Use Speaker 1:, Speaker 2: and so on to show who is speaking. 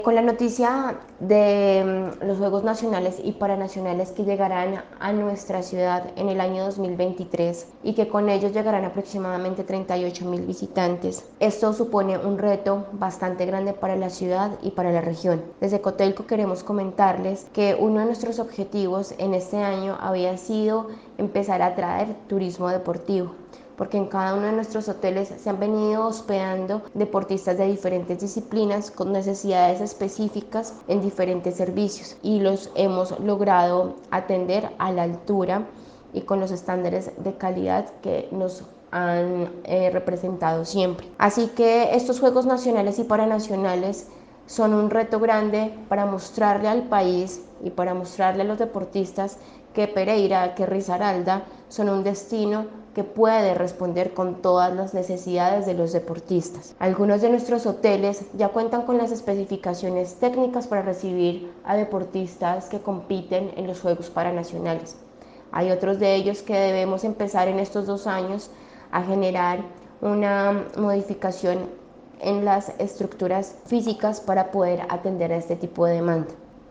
Speaker 1: Con la noticia de los Juegos Nacionales y Paranacionales que llegarán a nuestra ciudad en el año 2023 y que con ellos llegarán aproximadamente 38.000 visitantes, esto supone un reto bastante grande para la ciudad y para la región. Desde Cotelco queremos comentarles que uno de nuestros objetivos en este año había sido empezar a atraer turismo deportivo, porque en cada uno de nuestros hoteles se han venido hospedando deportistas de diferentes disciplinas con necesidades específicas en diferentes servicios y los hemos logrado atender a la altura y con los estándares de calidad que nos han representado siempre. Así que estos Juegos Nacionales y Paranacionales son un reto grande para mostrarle al país y para mostrarle a los deportistas que Pereira, que Risaralda son un destino que puede responder con todas las necesidades de los deportistas. Algunos de nuestros hoteles ya cuentan con las especificaciones técnicas para recibir a deportistas que compiten en los Juegos Paranacionales. Hay otros de ellos que debemos empezar en estos 2 años a generar una modificación en las estructuras físicas para poder atender a este tipo de demanda.